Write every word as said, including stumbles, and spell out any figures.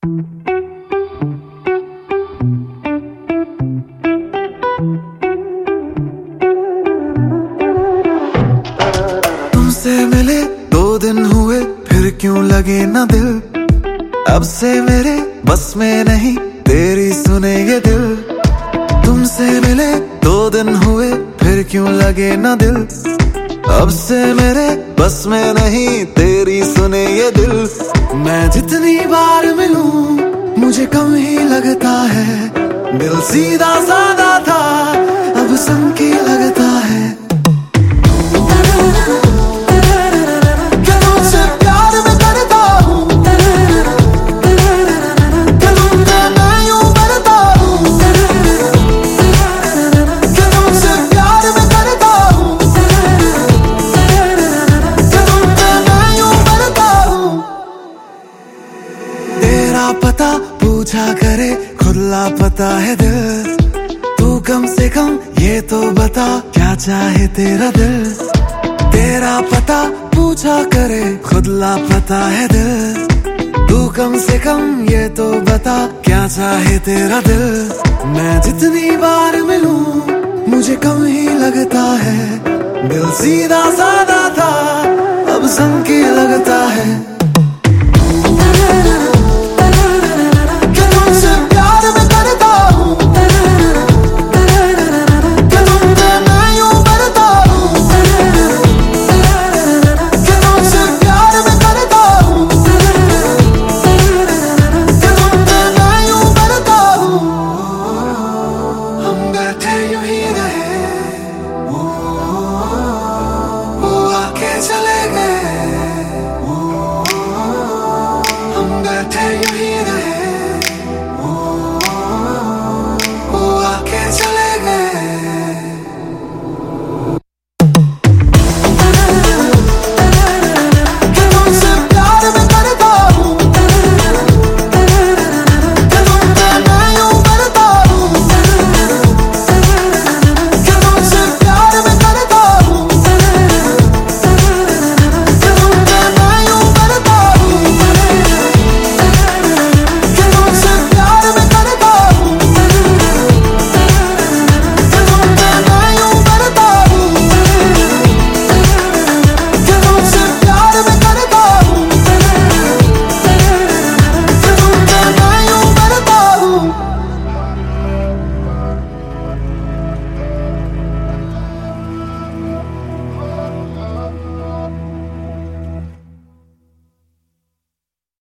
तुमसे मिले दो दिन हुए फिर क्यों लगे ना दिल, अब से मेरे बस में नहीं तेरी सुने ये दिल। तुमसे मिले दो दिन हुए फिर क्यों लगे ना दिल, अब से मेरे बस में नहीं तेरी सुने ये दिल। मैं जितनी बार मिलूं मुझे कम ही लगता है, दिल सीधा साधा था अब संकी लगता है। पता पूछा करे खुद लापता है दिल, तू कम से कम ये तो बता क्या चाहे तेरा दिल। तेरा पता पूछा करे खुद लापता है दिल, तू कम से कम ये तो बता क्या चाहे तेरा दिल। मैं जितनी बार मिलूं मुझे कम ही लगता है, दिल सीधा साधा था अब संकी लगता है।